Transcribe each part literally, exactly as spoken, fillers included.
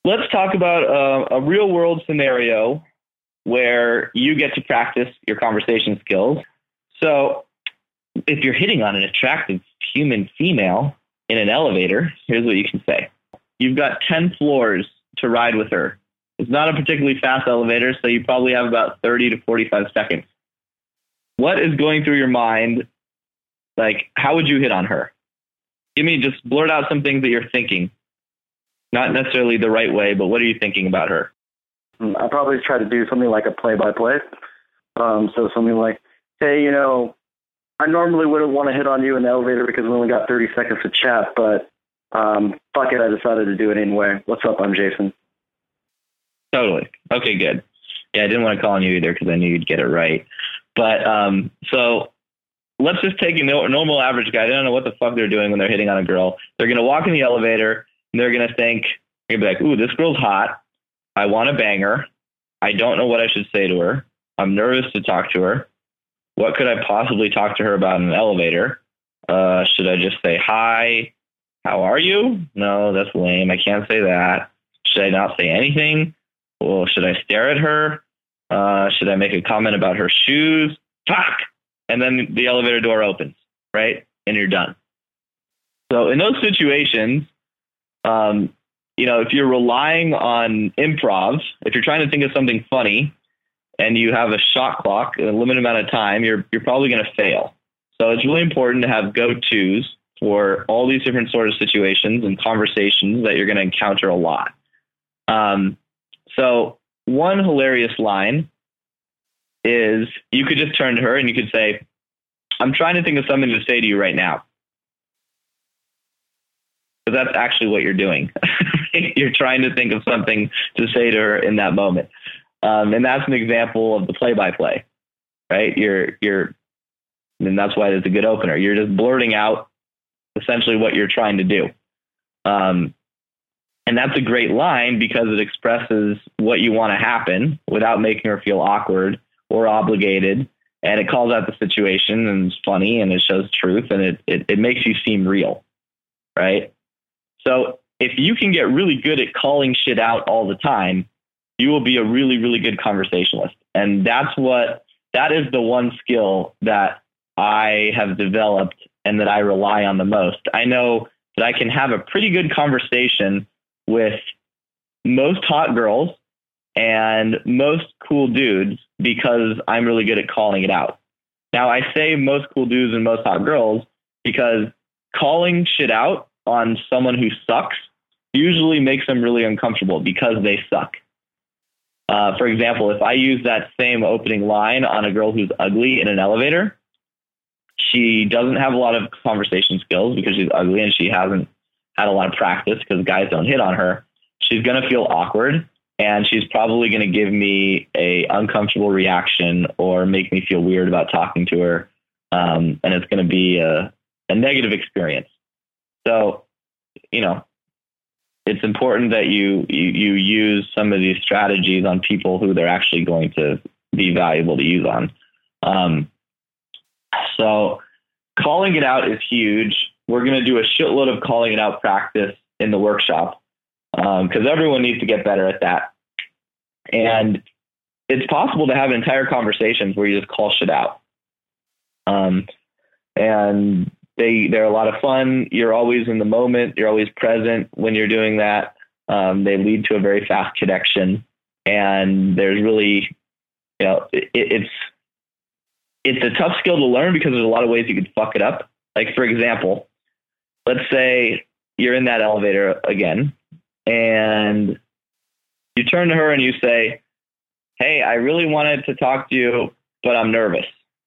let's talk about uh, a real world scenario where you get to practice your conversation skills. So if you're hitting on an attractive human female in an elevator, here's what you can say. You've got ten floors to ride with her. It's not a particularly fast elevator, so you probably have about thirty to forty-five seconds. What is going through your mind? Like, how would you hit on her? Give me, just blurt out some things that you're thinking. Not necessarily the right way, but what are you thinking about her? I probably try to do something like a play-by-play. Um, so something like, hey, you know, I normally wouldn't want to hit on you in the elevator because we only got thirty seconds to chat, but um, fuck it, I decided to do it anyway. What's up? I'm Jason. Totally. Okay, good. Yeah, I didn't want to call on you either because I knew you'd get it right. But um, so let's just take a normal average guy. They don't know what the fuck they're doing when they're hitting on a girl. They're going to walk in the elevator and they're going to think, they're going to be like, ooh, this girl's hot. I want to bang her. I don't know what I should say to her. I'm nervous to talk to her. What could I possibly talk to her about in an elevator? Uh, should I just say, hi, how are you? No, that's lame. I can't say that. Should I not say anything? Well, should I stare at her? Uh, should I make a comment about her shoes? Fuck! And then the elevator door opens, right? And you're done. So in those situations, um, you know, if you're relying on improv, if you're trying to think of something funny and you have a shot clock, a limited amount of time, you're you're probably going to fail. So it's really important to have go-tos for all these different sort of situations and conversations that you're going to encounter a lot. Um, so one hilarious line is you could just turn to her and you could say, I'm trying to think of something to say to you right now. But that's actually what you're doing. You're trying to think of something to say to her in that moment. Um, and that's an example of the play-by-play, right? You're, you're, and that's why it's a good opener. You're just blurting out essentially what you're trying to do. Um, and that's a great line because it expresses what you want to happen without making her feel awkward or obligated. And it calls out the situation and it's funny and it shows truth and it, it, it makes you seem real, right? So if you can get really good at calling shit out all the time, you will be a really, really good conversationalist. And that's what, that is the one skill that I have developed and that I rely on the most. I know that I can have a pretty good conversation with most hot girls and most cool dudes because I'm really good at calling it out. Now, I say most cool dudes and most hot girls because calling shit out on someone who sucks usually makes them really uncomfortable because they suck. Uh, for example, if I use that same opening line on a girl who's ugly in an elevator, she doesn't have a lot of conversation skills because she's ugly and she hasn't had a lot of practice because guys don't hit on her. She's going to feel awkward and she's probably going to give me a uncomfortable reaction or make me feel weird about talking to her. Um, and it's going to be a, a negative experience. So, you know, it's important that you, you, you use some of these strategies on people who they're actually going to be valuable to use on. Um, so calling it out is huge. We're going to do a shitload of calling it out practice in the workshop because um, everyone needs to get better at that. And it's possible to have entire conversations where you just call shit out. Um, and they, they're a lot of fun. You're always in the moment. You're always present when you're doing that. Um, they lead to a very fast connection. And there's really, you know, it, it's, it's a tough skill to learn because there's a lot of ways you could fuck it up. Like, for example, let's say you're in that elevator again and you turn to her and you say, hey, I really wanted to talk to you, but I'm nervous.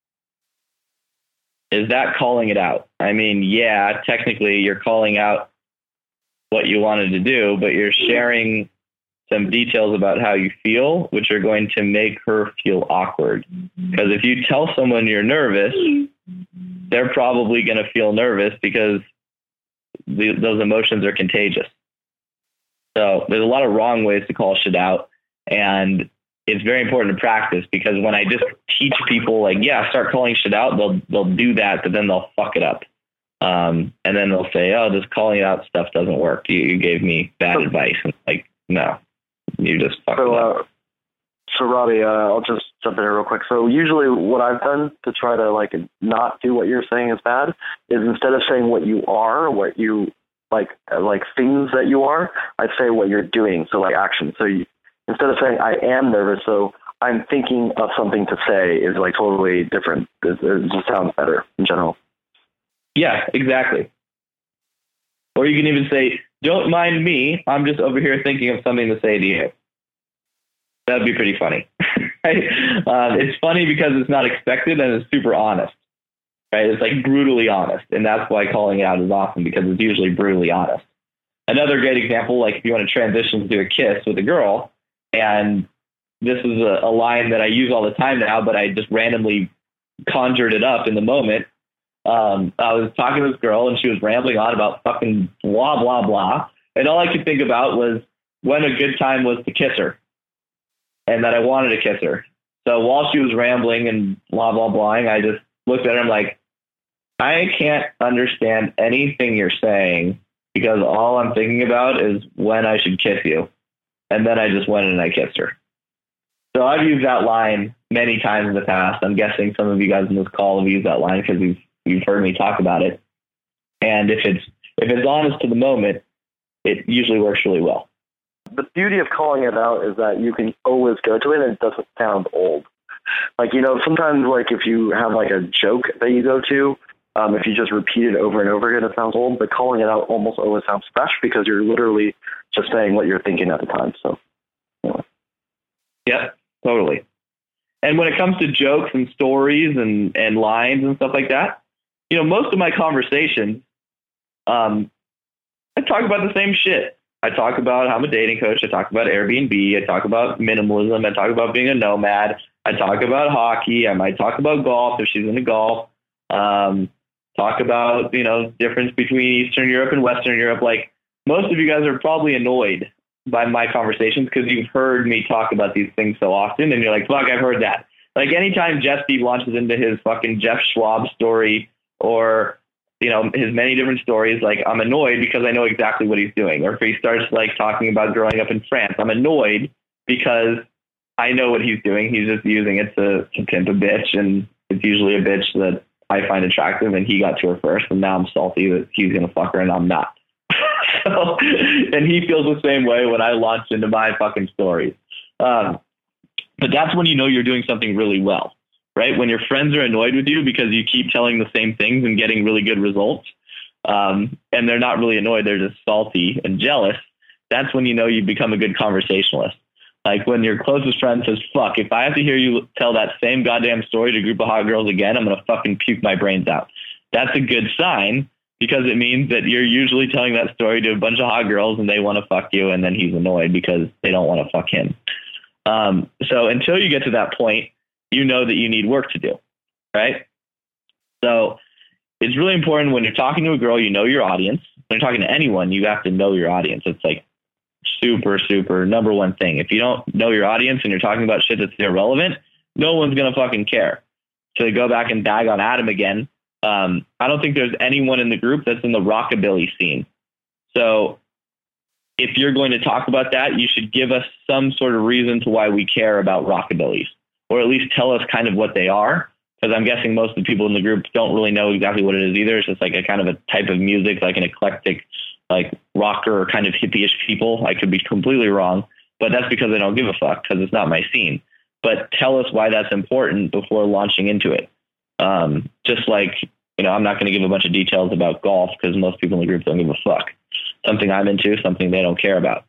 Is that calling it out? I mean, yeah, technically you're calling out what you wanted to do, but you're sharing some details about how you feel, which are going to make her feel awkward. Because if you tell someone you're nervous, they're probably going to feel nervous because the, those emotions are contagious. So there's a lot of wrong ways to call shit out. And it's very important to practice because when I just teach people like, yeah, start calling shit out, they'll, they'll do that, but then they'll fuck it up. Um, and then they'll say, oh, this calling it out stuff doesn't work. You, you gave me bad advice. And like, no, you just fucked so, it up. Uh, so Robbie, uh, I'll just jump in here real quick. So usually what I've done to try to like not do what you're saying is bad is instead of saying what you are, what you like, like things that you are, I say what you're doing. So like action. So you, instead of saying I am nervous, so I'm thinking of something to say is like totally different. It, it just sounds better in general. Yeah, exactly. Or you can even say, don't mind me. I'm just over here thinking of something to say to you. That'd be pretty funny. Right? Um, it's funny because it's not expected and it's super honest. Right? It's like brutally honest. And that's why calling it out is awesome, because it's usually brutally honest. Another great example, like if you want to transition to a kiss with a girl, and this is a, a line that I use all the time now, but I just randomly conjured it up in the moment. Um, I was talking to this girl and she was rambling on about fucking blah, blah, blah. And all I could think about was when a good time was to kiss her and that I wanted to kiss her. So while she was rambling and blah, blah, blahing, I just looked at her and I'm like, I can't understand anything you're saying because all I'm thinking about is when I should kiss you. And then I just went and I kissed her. So I've used that line many times in the past. I'm guessing some of you guys in this call have used that line because you've, you've heard me talk about it. And if it's if it's honest to the moment, it usually works really well. The beauty of calling it out is that you can always go to it and it doesn't sound old. Like, you know, sometimes like if you have like a joke that you go to, um, if you just repeat it over and over again, it sounds old, but calling it out almost always sounds fresh because you're literally just saying what you're thinking at the time. So, anyway. Yeah, totally. And when it comes to jokes and stories and, and lines and stuff like that, you know, most of my conversations, um, I talk about the same shit. I talk about how I'm a dating coach. I talk about Airbnb. I talk about minimalism. I talk about being a nomad. I talk about hockey. I might talk about golf if she's into golf. Um, talk about, you know, difference between Eastern Europe and Western Europe. Like, most of you guys are probably annoyed by my conversations because you've heard me talk about these things so often and you're like, fuck, I've heard that. Like anytime Jeff Steve launches into his fucking Jeff Schwab story or, you know, his many different stories, like I'm annoyed because I know exactly what he's doing. Or if he starts like talking about growing up in France, I'm annoyed because I know what he's doing. He's just using it to, to pimp a bitch. And it's usually a bitch that I find attractive and he got to her first. And now I'm salty that he's going to fuck her and I'm not. So, and he feels the same way when I launch into my fucking stories. Um, but that's when you know you're doing something really well, right? When your friends are annoyed with you because you keep telling the same things and getting really good results, um, and they're not really annoyed, they're just salty and jealous. That's when you know you've become a good conversationalist. Like when your closest friend says, fuck, if I have to hear you tell that same goddamn story to a group of hot girls again, I'm going to fucking puke my brains out. That's a good sign, because it means that you're usually telling that story to a bunch of hot girls and they want to fuck you. And then he's annoyed because they don't want to fuck him. Um, so until you get to that point, you know that you need work to do. Right. So it's really important when you're talking to a girl, you know your audience. When you're talking to anyone, you have to know your audience. It's like super, super number one thing. If you don't know your audience and you're talking about shit that's irrelevant, no one's going to fucking care. So to go back and bag on Adam again, Um, I don't think there's anyone in the group that's in the rockabilly scene. So if you're going to talk about that, you should give us some sort of reason to why we care about rockabillys, or at least tell us kind of what they are. Because I'm guessing most of the people in the group don't really know exactly what it is either. It's just like a kind of a type of music, like an eclectic, like rocker kind of hippie-ish people. I could be completely wrong, but that's because I don't give a fuck because it's not my scene. But tell us why that's important before launching into it. Um, just like, you know, I'm not going to give a bunch of details about golf because most people in the group don't give a fuck. Something I'm into, something they don't care about.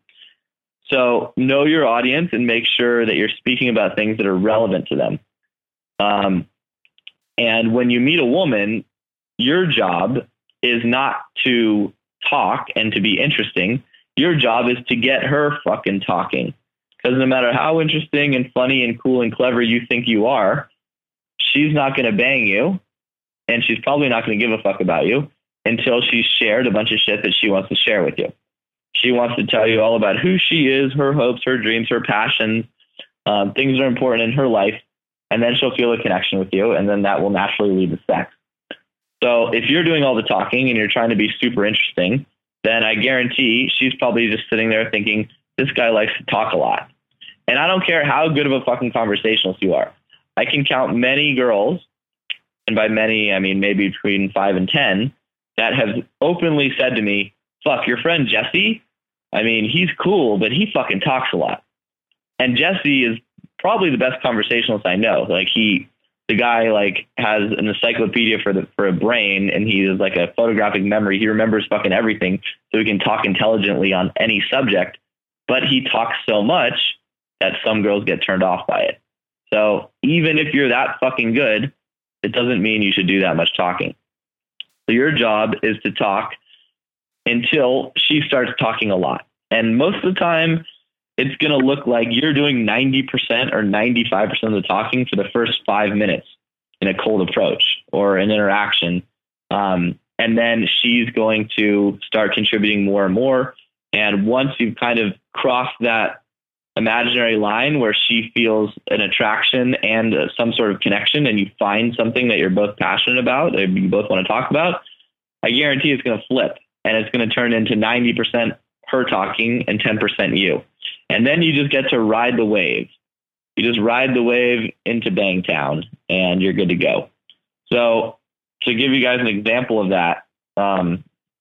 So know your audience and make sure that you're speaking about things that are relevant to them. Um, and when you meet a woman, your job is not to talk and to be interesting. Your job is to get her fucking talking. Because no matter how interesting and funny and cool and clever you think you are, she's not going to bang you, and she's probably not going to give a fuck about you until she's shared a bunch of shit that she wants to share with you. She wants to tell you all about who she is, her hopes, her dreams, her passions, um, things that are important in her life, and then she'll feel a connection with you, and then that will naturally lead to sex. So if you're doing all the talking and you're trying to be super interesting, then I guarantee she's probably just sitting there thinking, this guy likes to talk a lot. And I don't care how good of a fucking conversationalist you are. I can count many girls, and by many, I mean maybe between five and ten, that have openly said to me, fuck, your friend Jesse? I mean, he's cool, but he fucking talks a lot. And Jesse is probably the best conversationalist I know. Like he, the guy like has an encyclopedia for the, for a brain, and he is like a photographic memory. He remembers fucking everything, so he can talk intelligently on any subject, but he talks so much that some girls get turned off by it. So even if you're that fucking good, it doesn't mean you should do that much talking. So your job is to talk until she starts talking a lot. And most of the time, it's going to look like you're doing ninety percent or ninety-five percent of the talking for the first five minutes in a cold approach or an interaction. Um, and then she's going to start contributing more and more. And once you've kind of crossed that imaginary line where she feels an attraction and uh, some sort of connection, and you find something that you're both passionate about, that you both want to talk about, I guarantee it's going to flip, and it's going to turn into ninety percent her talking and ten percent you. And then you just get to ride the wave. You just ride the wave into Bangtown, and you're good to go. So to give you guys an example of that, um,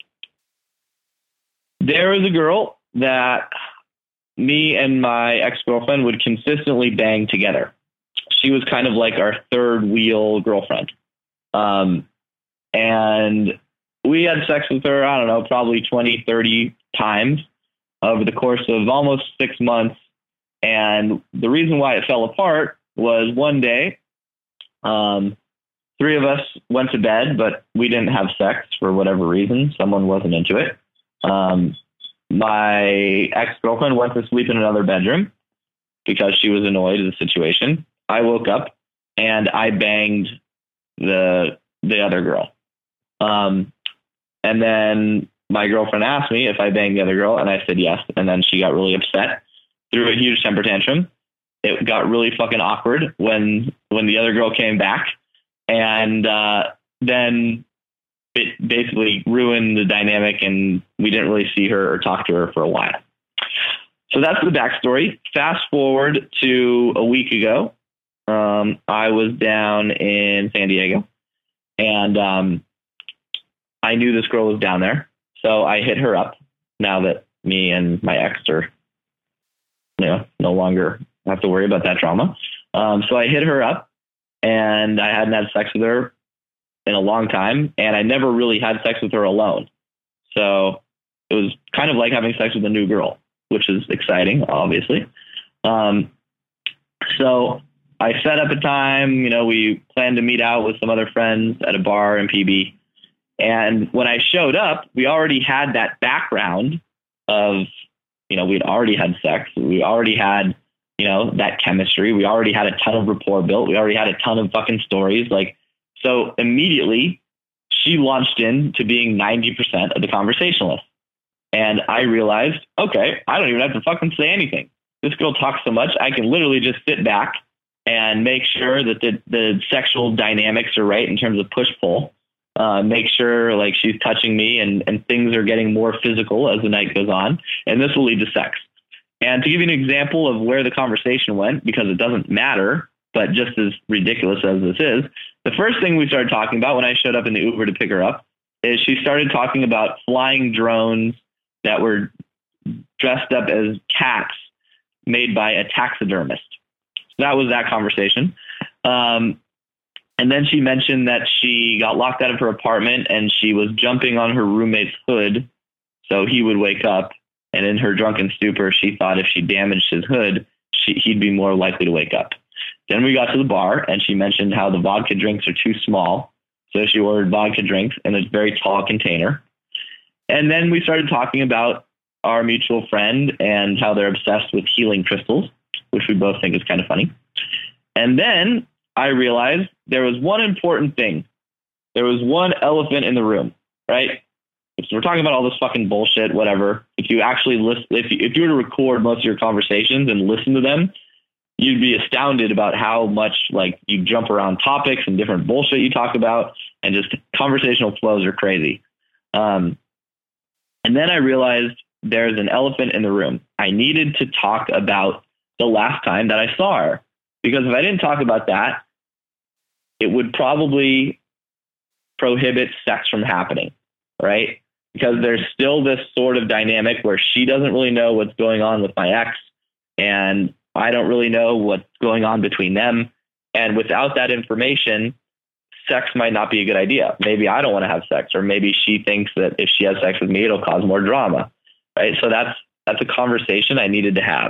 there was a girl that me and my ex-girlfriend would consistently bang together. She was kind of like our third wheel girlfriend. Um, and we had sex with her, I don't know, probably twenty, thirty times over the course of almost six months. And the reason why it fell apart was one day, um, three of us went to bed, but we didn't have sex for whatever reason. Someone wasn't into it. Um, my ex-girlfriend went to sleep in another bedroom because she was annoyed at the situation. I woke up and I banged the the other girl. Um, and then my girlfriend asked me if I banged the other girl, and I said yes. And then she got really upset, threw a huge temper tantrum. It got really fucking awkward when when the other girl came back, and uh, then it basically ruined the dynamic, and we didn't really see her or talk to her for a while. So that's the backstory. Fast forward to a week ago. Um, I was down in San Diego, and um, I knew this girl was down there. So I hit her up now that me and my ex are, you know, no longer have to worry about that drama. Um, so I hit her up, and I hadn't had sex with her in a long time, and I never really had sex with her alone. So it was kind of like having sex with a new girl, which is exciting, obviously. Um, so I set up a time, you know, we planned to meet out with some other friends at a bar in P B. And when I showed up, we already had that background of, you know, we'd already had sex. We already had, you know, that chemistry. We already had a ton of rapport built. We already had a ton of fucking stories. Like, so immediately she launched into being ninety percent of the conversationalist. And I realized, okay, I don't even have to fucking say anything. This girl talks so much, I can literally just sit back and make sure that the, the sexual dynamics are right in terms of push-pull. Uh, make sure like she's touching me, and, and things are getting more physical as the night goes on. And this will lead to sex. And to give you an example of where the conversation went, because it doesn't matter, but just as ridiculous as this is, the first thing we started talking about when I showed up in the Uber to pick her up is she started talking about flying drones that were dressed up as cats made by a taxidermist. So that was that conversation. Um, And then she mentioned that she got locked out of her apartment and she was jumping on her roommate's hood so he would wake up. And in her drunken stupor, she thought if she damaged his hood, she, he'd be more likely to wake up. Then we got to the bar, and she mentioned how the vodka drinks are too small. So she ordered vodka drinks in a very tall container. And then we started talking about our mutual friend and how they're obsessed with healing crystals, which we both think is kind of funny. And then I realized there was one important thing. There was one elephant in the room, right? So we're talking about all this fucking bullshit, whatever. If you actually listen, if you, if you were to record most of your conversations and listen to them, you'd be astounded about how much like you jump around topics and different bullshit you talk about, and just conversational flows are crazy. Um, and then I realized there's an elephant in the room. I needed to talk about the last time that I saw her, because if I didn't talk about that, it would probably prohibit sex from happening, right? Because there's still this sort of dynamic where she doesn't really know what's going on with my ex, and I don't really know what's going on between them. And without that information, sex might not be a good idea. Maybe I don't want to have sex, or maybe she thinks that if she has sex with me, it'll cause more drama, right? So that's that's a conversation I needed to have.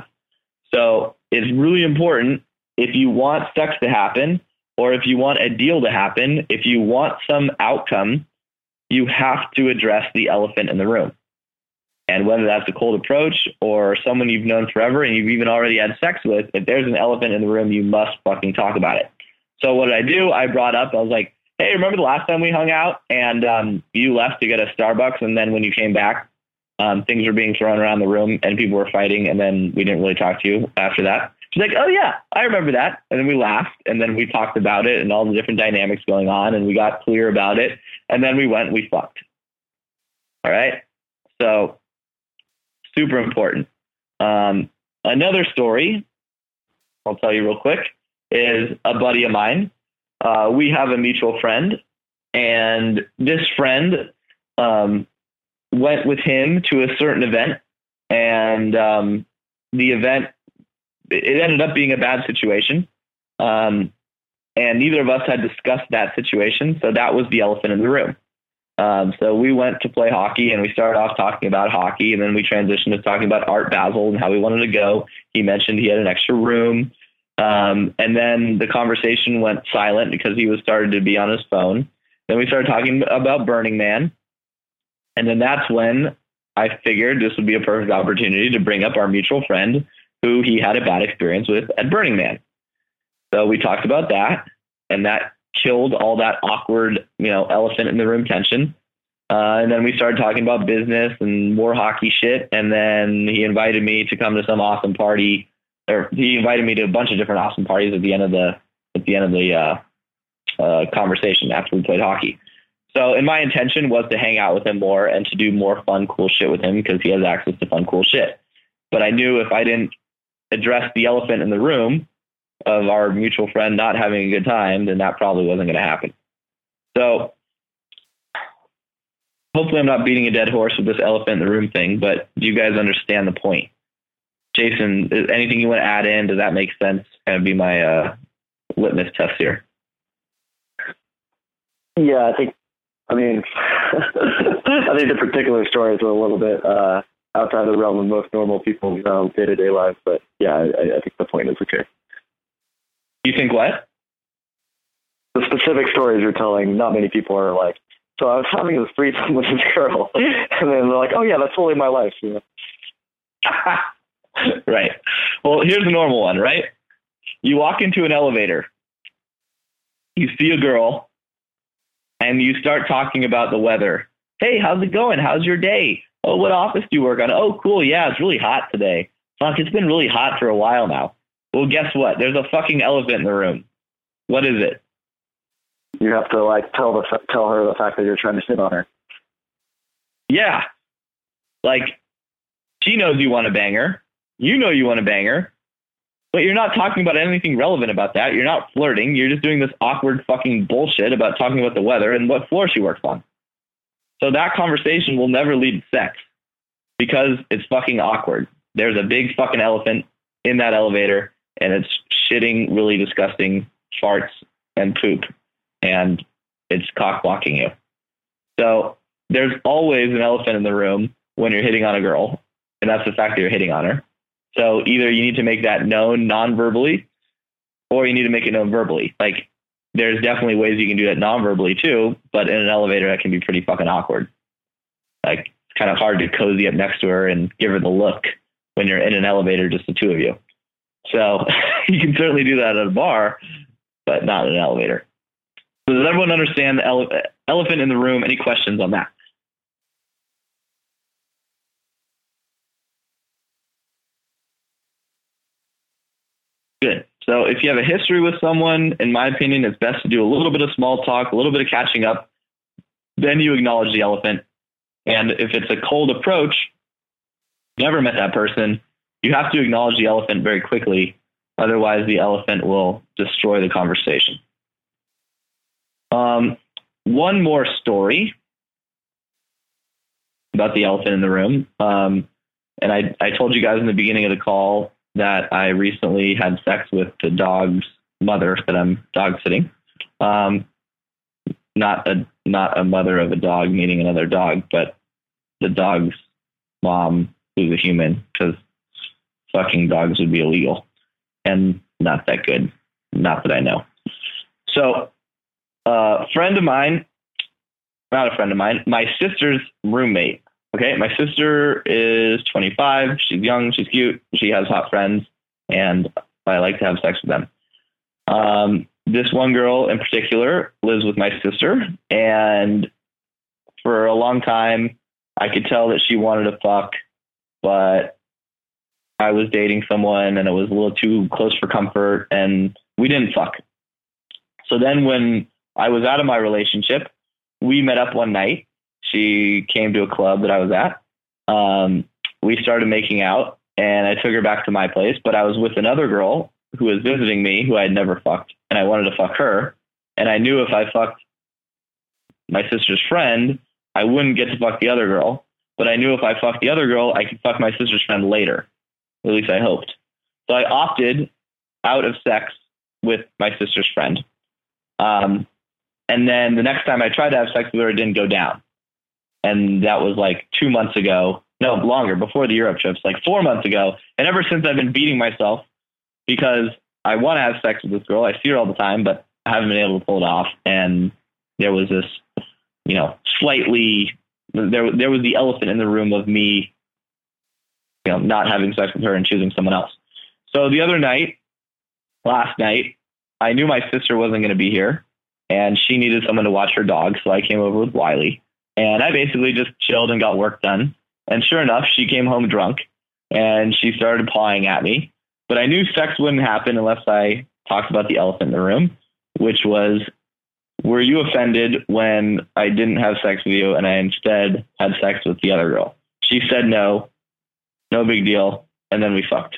So it's really important, if you want sex to happen, or if you want a deal to happen, if you want some outcome, you have to address the elephant in the room. And whether that's a cold approach or someone you've known forever and you've even already had sex with, if there's an elephant in the room, you must fucking talk about it. So what did I do? I brought up, I was like, hey, remember the last time we hung out and um, you left to get a Starbucks, and then when you came back, um, things were being thrown around the room and people were fighting, and then we didn't really talk to you after that? She's like, oh yeah, I remember that. And then we laughed, and then we talked about it and all the different dynamics going on, and we got clear about it. And then we went and we fucked. All right. So super important. Um, another story I'll tell you real quick is a buddy of mine. Uh, we have a mutual friend, and this friend um, went with him to a certain event, and um, the event, it ended up being a bad situation. Um, and neither of us had discussed that situation. So that was the elephant in the room. Um, so we went to play hockey, and we started off talking about hockey, and then we transitioned to talking about Art Basel and how we wanted to go. He mentioned he had an extra room. Um, and then the conversation went silent because he was started to be on his phone. Then we started talking about Burning Man. And then that's when I figured this would be a perfect opportunity to bring up our mutual friend who he had a bad experience with at Burning Man. So we talked about that, and that killed all that awkward, you know, elephant in the room tension. Uh, and then we started talking about business and more hockey shit. And then he invited me to come to some awesome party, or he invited me to a bunch of different awesome parties at the end of the, at the end of the uh, uh, conversation after we played hockey. So, and my intention was to hang out with him more and to do more fun, cool shit with him because he has access to fun, cool shit. But I knew if I didn't address the elephant in the room of our mutual friend not having a good time, then that probably wasn't going to happen. So hopefully I'm not beating a dead horse with this elephant in the room thing, but do you guys understand the point? Jason, anything you want to add in? Does that make sense? Kind of be my uh, litmus test here. Yeah, I think, I mean, I think the particular stories are a little bit uh, outside the realm of most normal people's um, day-to-day lives, but yeah, I, I think the point is okay. You think what? The specific stories you're telling, not many people are like, so I was having this threesome with this girl, and then they're like, oh yeah, that's totally my life. You know? Right. Well, here's the normal one, right? You walk into an elevator, you see a girl, and you start talking about the weather. Hey, how's it going? How's your day? Oh, what office do you work on? Oh, cool. Yeah, it's really hot today. Fuck, it's been really hot for a while now. Well, guess what? There's a fucking elephant in the room. What is it? You have to like tell the tell her the fact that you're trying to hit on her. Yeah. Like, she knows you want to bang her. You know you want to bang her. But you're not talking about anything relevant about that. You're not flirting. You're just doing this awkward fucking bullshit about talking about the weather and what floor she works on. So that conversation will never lead to sex because it's fucking awkward. There's a big fucking elephant in that elevator, and it's shitting really disgusting farts and poop, and it's cock blocking you. So there's always an elephant in the room when you're hitting on a girl, and that's the fact that you're hitting on her. So either you need to make that known non-verbally, or you need to make it known verbally. Like, there's definitely ways you can do that non-verbally too, but in an elevator that can be pretty fucking awkward. Like, it's kind of hard to cozy up next to her and give her the look when you're in an elevator, just the two of you. So you can certainly do that at a bar, but not in an elevator. So does everyone understand the ele- elephant in the room? Any questions on that? Good. So if you have a history with someone, in my opinion, it's best to do a little bit of small talk, a little bit of catching up. Then you acknowledge the elephant. And if it's a cold approach, never met that person, you have to acknowledge the elephant very quickly. Otherwise, the elephant will destroy the conversation. Um, one more story about the elephant in the room. Um, and I, I told you guys in the beginning of the call that I recently had sex with the dog's mother that I'm dog sitting. Um, not a not a mother of a dog, meaning another dog, but the dog's mom, who's a human, because fucking dogs would be illegal and not that good. Not that I know. So a uh, friend of mine, not a friend of mine, my sister's roommate. Okay. My sister is twenty-five. She's young. She's cute. She has hot friends and I like to have sex with them. Um, this one girl in particular lives with my sister, and for a long time I could tell that she wanted to fuck, but I was dating someone and it was a little too close for comfort and we didn't fuck. So then when I was out of my relationship, we met up one night. She came to a club that I was at. Um, we started making out and I took her back to my place, but I was with another girl who was visiting me who I had never fucked, and I wanted to fuck her. And I knew if I fucked my sister's friend, I wouldn't get to fuck the other girl, but I knew if I fucked the other girl, I could fuck my sister's friend later. At least I hoped. So I opted out of sex with my sister's friend. Um, and then the next time I tried to have sex with her, it didn't go down. And that was like two months ago. No, longer, before the Europe trips, like four months ago. And ever since, I've been beating myself because I want to have sex with this girl. I see her all the time, but I haven't been able to pull it off. And there was this, you know, slightly, there, there was the elephant in the room of me, you know, not having sex with her and choosing someone else. So the other night, last night, I knew my sister wasn't going to be here and she needed someone to watch her dog. So I came over with Wiley and I basically just chilled and got work done. And sure enough, she came home drunk and she started pawing at me. But I knew sex wouldn't happen unless I talked about the elephant in the room, which was, were you offended when I didn't have sex with you and I instead had sex with the other girl? She said no, no big deal. And then we fucked.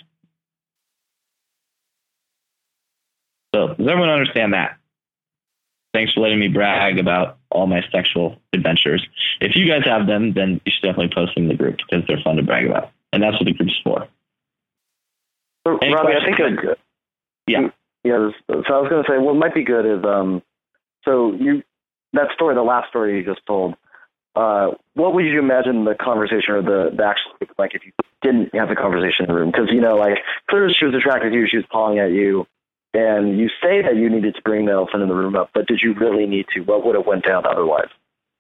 So does everyone understand that? Thanks for letting me brag about all my sexual adventures. If you guys have them, then you should definitely post them in the group because they're fun to brag about. And that's what the group's for. So, Robbie, I think a, yeah, yeah. So I was going to say, what might be good is, um, so you that story, the last story you just told. Uh, what would you imagine the conversation or the, the actual like if you didn't have the conversation in the room? Because you know, like clearly she was attracted to you, she was pawing at you, and you say that you needed to bring the elephant in the room up, but did you really need to? What would have went down otherwise?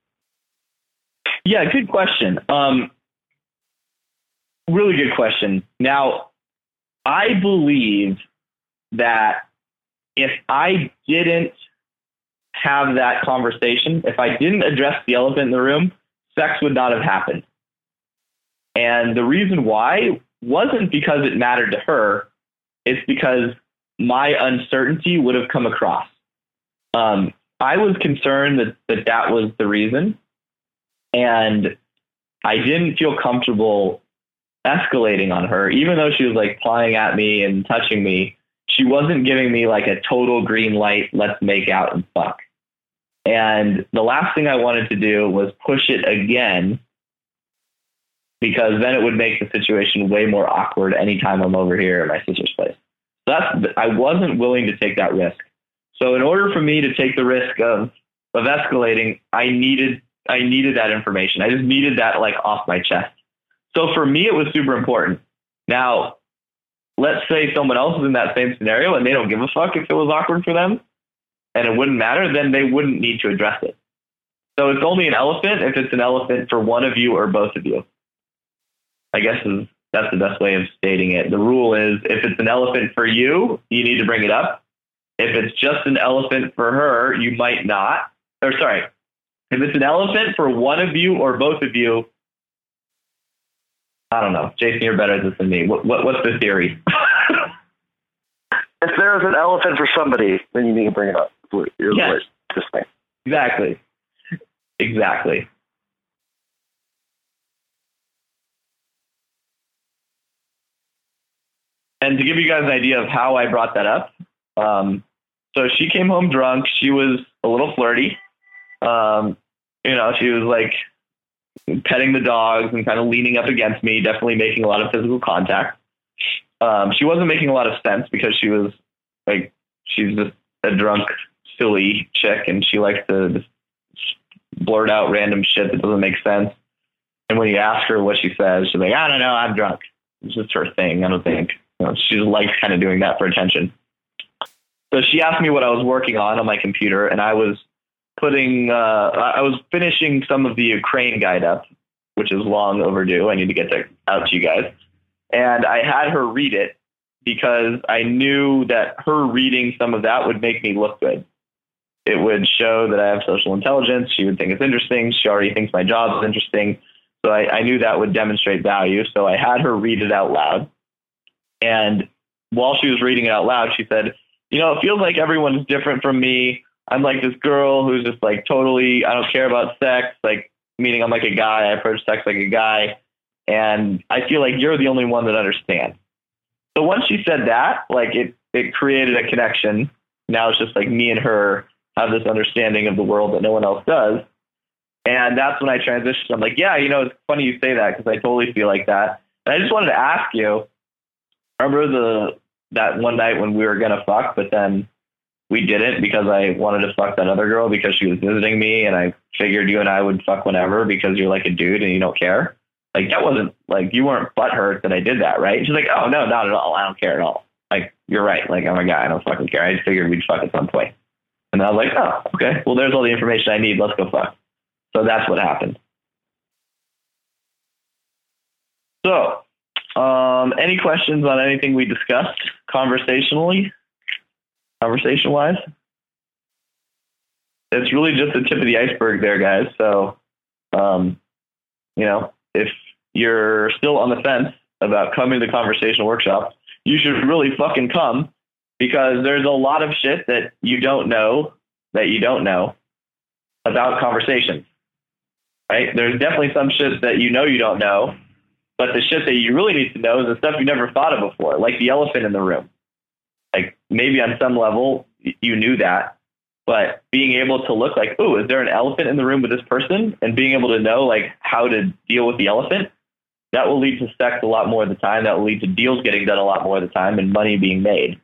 Yeah, good question. Um, really good question. Now, I believe that if I didn't have that conversation, if I didn't address the elephant in the room, sex would not have happened. And the reason why wasn't because it mattered to her. It's because my uncertainty would have come across. Um, I was concerned that, that that was the reason. And I didn't feel comfortable escalating on her, even though she was like pawing at me and touching me. She wasn't giving me like a total green light, let's make out and fuck. And the last thing I wanted to do was push it again, because then it would make the situation way more awkward anytime I'm over here at my sister's place. So that's, I wasn't willing to take that risk. So in order for me to take the risk of, of escalating, I needed, I needed that information. I just needed that like off my chest. So for me, it was super important. Now, let's say someone else is in that same scenario and they don't give a fuck if it was awkward for them and it wouldn't matter, then they wouldn't need to address it. So it's only an elephant if it's an elephant for one of you or both of you. I guess is, that's the best way of stating it. The rule is if it's an elephant for you, you need to bring it up. If it's just an elephant for her, you might not. Or sorry, if it's an elephant for one of you or both of you, I don't know. Jason, you're better at this than me. What, what, what's the theory? If there is an elephant for somebody, then you need to bring it up. Yes. Just thing. Exactly. Exactly. and to give you guys an idea of how I brought that up, um, so she came home drunk. She was a little flirty. Um, you know, she was like petting the dogs and kind of leaning up against me, definitely making a lot of physical contact. Um, she wasn't making a lot of sense because she was like, she's just a drunk, silly chick, and she likes to just blurt out random shit that doesn't make sense. And when you ask her what she says, she's like, I don't know, I'm drunk. It's just her thing. I don't think, you know, she just likes kind of doing that for attention. So she asked me what I was working on on my computer, and I was putting, uh, I was finishing some of the Ukraine guide up, which is long overdue. I need to get that out to you guys. And I had her read it because I knew that her reading some of that would make me look good. It would show that I have social intelligence. She would think it's interesting. She already thinks my job is interesting. So I, I knew that would demonstrate value. So I had her read it out loud. And while she was reading it out loud, she said, you know, it feels like everyone's different from me. I'm like this girl who's just like totally, I don't care about sex, like meaning I'm like a guy. I approach sex like a guy. And I feel like you're the only one that understands. So once she said that, like it, it created a connection. Now it's just like me and her have this understanding of the world that no one else does. And that's when I transitioned. I'm like, yeah, you know, it's funny you say that because I totally feel like that. And I just wanted to ask you, remember the that one night when we were going to fuck, but then we didn't because I wanted to fuck that other girl because she was visiting me, and I figured you and I would fuck whenever because you're like a dude and you don't care. Like, that wasn't, like, you weren't butthurt that I did that, right? She's like, oh, no, not at all. I don't care at all. Like, you're right. Like, I'm a guy. I don't fucking care. I just figured we'd fuck at some point. And I was like, oh, okay. Well, there's all the information I need. Let's go fuck. So that's what happened. So, um, any questions on anything we discussed conversationally, conversation-wise? It's really just the tip of the iceberg there, guys. So, um, you know, if you're still on the fence about coming to the conversation workshop, you should really fucking come, because there's a lot of shit that you don't know that you don't know about conversations, right? There's definitely some shit that you know you don't know, but the shit that you really need to know is the stuff you never thought of before, like the elephant in the room. Like, maybe on some level you knew that, but being able to look like, oh, is there an elephant in the room with this person? And being able to know like how to deal with the elephant, that will lead to sex a lot more of the time. That will lead to deals getting done a lot more of the time and money being made.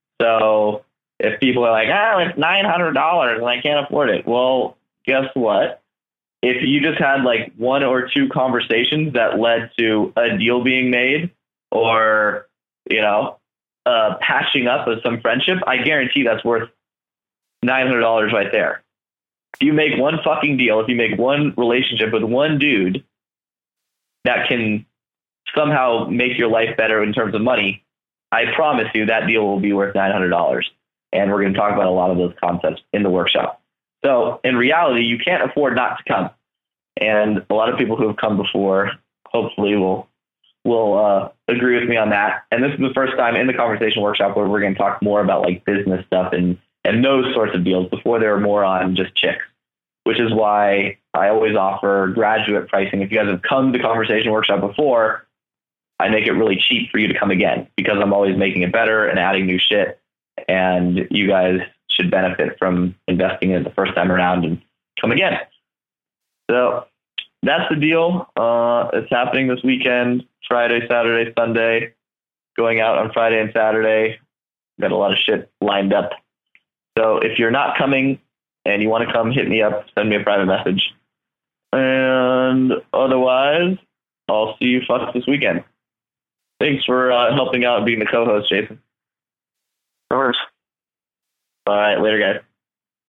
So if people are like, oh, it's nine hundred dollars and I can't afford it. Well, guess what? If you just had like one or two conversations that led to a deal being made, or, you know, uh, patching up of some friendship, I guarantee that's worth nine hundred dollars right there. If you make one fucking deal, if you make one relationship with one dude that can somehow make your life better in terms of money, I promise you that deal will be worth nine hundred dollars. And we're going to talk about a lot of those concepts in the workshop. So in reality, you can't afford not to come. And a lot of people who have come before, hopefully will will uh, agree with me on that. And this is the first time in the conversation workshop where we're going to talk more about like business stuff and, and those sorts of deals. Before they were more on just chicks, which is why I always offer graduate pricing. If you guys have come to conversation workshop before, I make it really cheap for you to come again, because I'm always making it better and adding new shit. And you guys should benefit from investing in it the first time around and come again. So that's the deal. Uh, it's happening this weekend, Friday, Saturday, Sunday, going out on Friday and Saturday. Got a lot of shit lined up. So if you're not coming and you want to come, hit me up, send me a private message. And otherwise, I'll see you fucks this weekend. Thanks for uh, helping out and being the co-host, Jason. Of course. All right, later, guys.